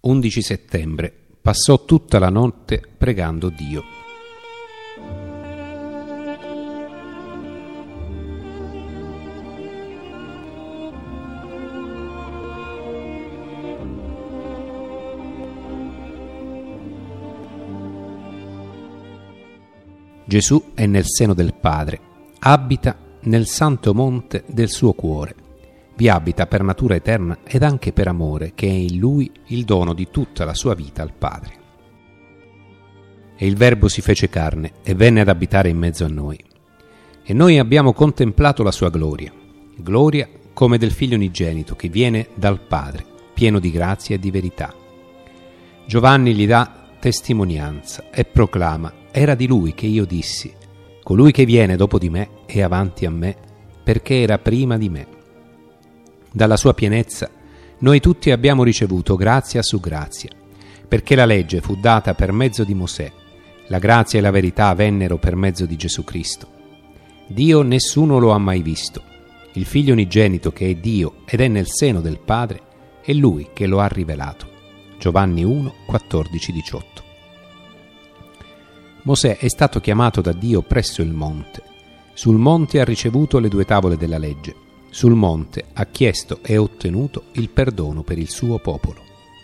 11 settembre. Passò tutta la notte pregando Dio. Gesù è nel seno del Padre, abita nel santo monte del suo cuore. Vi abita per natura eterna ed anche per amore, che è in Lui il dono di tutta la sua vita al Padre. E il Verbo si fece carne e venne ad abitare in mezzo a noi. E noi abbiamo contemplato la sua gloria come del Figlio unigenito che viene dal Padre, pieno di grazia e di verità. Giovanni gli dà testimonianza e proclama: era di Lui che io dissi: colui che viene dopo di me è avanti a me, perché era prima di me. Dalla sua pienezza noi tutti abbiamo ricevuto grazia su grazia, perché la legge fu data per mezzo di Mosè, la grazia e la verità vennero per mezzo di Gesù Cristo. Dio nessuno lo ha mai visto. Il Figlio unigenito che è Dio ed è nel seno del Padre, è Lui che lo ha rivelato. Giovanni 1, 14, 18. Mosè è stato chiamato da Dio presso il monte. Sul monte ha ricevuto le 2 tavole della legge. Sul monte ha chiesto e ottenuto il perdono per il suo popolo.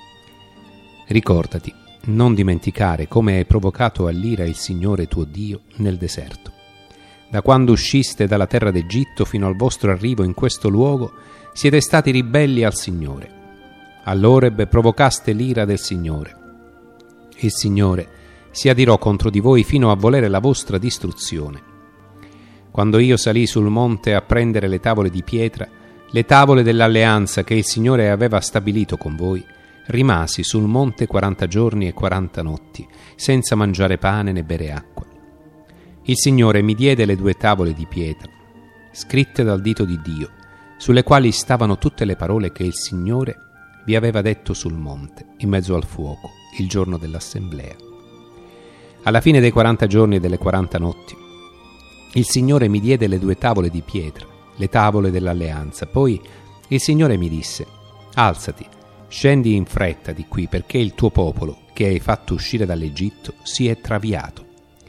Ricordati, non dimenticare come hai provocato all'ira il Signore tuo Dio nel deserto. Da quando usciste dalla terra d'Egitto fino al vostro arrivo in questo luogo, siete stati ribelli al Signore. All'Oreb provocaste l'ira del Signore. Il Signore si adirò contro di voi fino a volere la vostra distruzione. Quando io salì sul monte a prendere le tavole di pietra, le tavole dell'alleanza che il Signore aveva stabilito con voi, rimasi sul monte 40 giorni e 40 notti, senza mangiare pane né bere acqua. Il Signore mi diede le 2 tavole di pietra, scritte dal dito di Dio, sulle quali stavano tutte le parole che il Signore vi aveva detto sul monte, in mezzo al fuoco, il giorno dell'assemblea. Alla fine dei 40 giorni e delle 40 notti, il Signore mi diede le 2 tavole di pietra, le tavole dell'alleanza. Poi il Signore mi disse: alzati, scendi in fretta di qui, perché il tuo popolo, che hai fatto uscire dall'Egitto, si è traviato.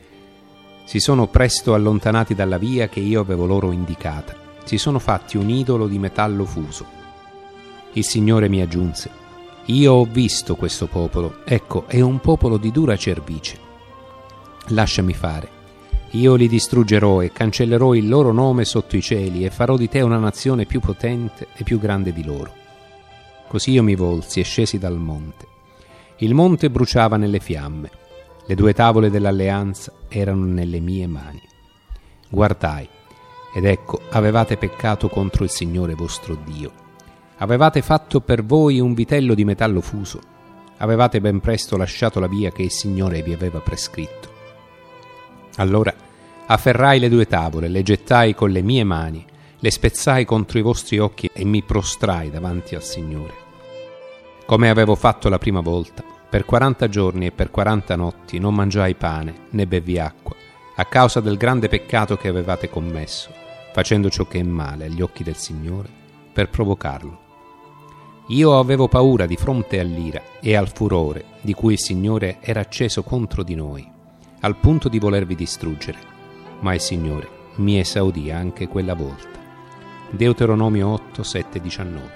Si sono presto allontanati dalla via che io avevo loro indicata. Si sono fatti un idolo di metallo fuso. Il Signore mi aggiunse: io ho visto questo popolo, ecco, è un popolo di dura cervice. Lasciami fare. Io li distruggerò e cancellerò il loro nome sotto i cieli e farò di te una nazione più potente e più grande di loro. Così io mi volsi e scesi dal monte. Il monte bruciava nelle fiamme. Le 2 tavole dell'alleanza erano nelle mie mani. Guardai, ed ecco, avevate peccato contro il Signore vostro Dio. Avevate fatto per voi un vitello di metallo fuso. Avevate ben presto lasciato la via che il Signore vi aveva prescritto. Allora afferrai le 2 tavole, le gettai con le mie mani, le spezzai contro i vostri occhi e mi prostrai davanti al Signore. Come avevo fatto la prima volta, per 40 giorni e per 40 notti non mangiai pane né bevi acqua, a causa del grande peccato che avevate commesso, facendo ciò che è male agli occhi del Signore, per provocarlo. Io avevo paura di fronte all'ira e al furore di cui il Signore era acceso contro di noi, al punto di volervi distruggere, ma il Signore mi esaudì anche quella volta. Deuteronomio 8, 7, 19.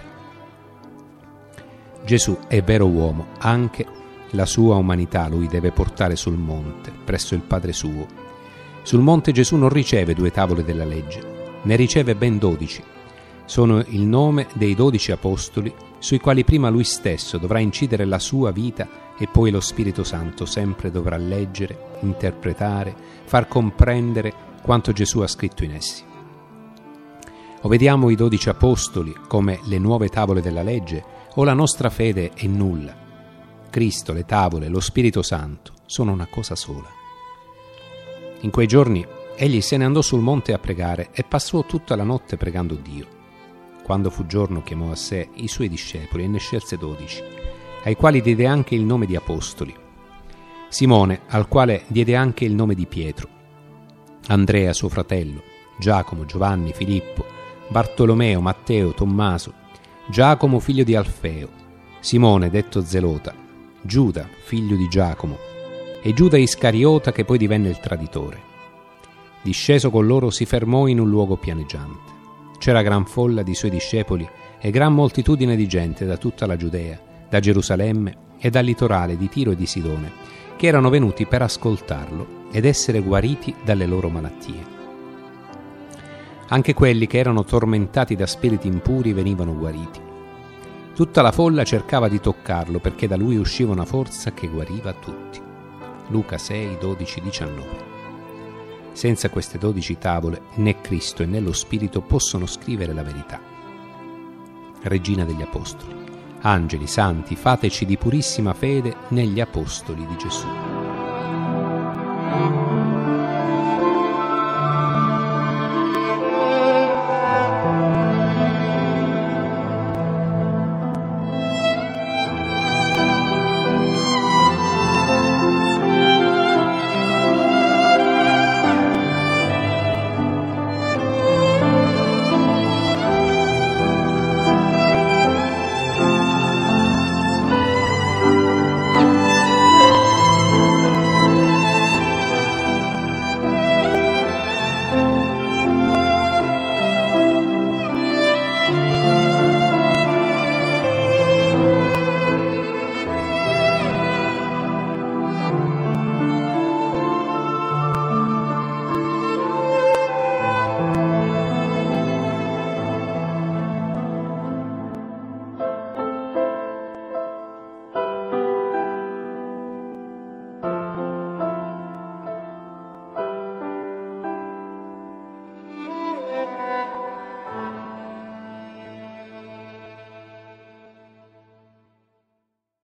Gesù è vero uomo, anche la sua umanità lui deve portare sul monte, presso il Padre suo. Sul monte Gesù non riceve 2 tavole della legge, ne riceve ben 12. Sono il nome dei 12 apostoli, sui quali prima lui stesso dovrà incidere la sua vita e poi lo Spirito Santo sempre dovrà leggere, interpretare, far comprendere quanto Gesù ha scritto in essi. O vediamo i 12 apostoli come le nuove tavole della legge, o la nostra fede è nulla. Cristo, le tavole, lo Spirito Santo sono una cosa sola. In quei giorni egli se ne andò sul monte a pregare e passò tutta la notte pregando Dio. Quando fu giorno chiamò a sé i suoi discepoli e ne scelse 12, ai quali diede anche il nome di apostoli. Simone, al quale diede anche il nome di Pietro, Andrea suo fratello, Giacomo, Giovanni, Filippo, Bartolomeo, Matteo, Tommaso, Giacomo figlio di Alfeo, Simone detto Zelota, Giuda, figlio di Giacomo, e Giuda Iscariota, che poi divenne il traditore. Disceso con loro si fermò in un luogo pianeggiante. C'era gran folla di suoi discepoli e gran moltitudine di gente da tutta la Giudea, da Gerusalemme e dal litorale di Tiro e di Sidone, che erano venuti per ascoltarlo ed essere guariti dalle loro malattie. Anche quelli che erano tormentati da spiriti impuri venivano guariti. Tutta la folla cercava di toccarlo, perché da lui usciva una forza che guariva tutti. Luca 6, 12, 19. Senza queste 12 tavole né Cristo né lo Spirito possono scrivere la verità. Regina degli Apostoli, angeli, santi, fateci di purissima fede negli Apostoli di Gesù.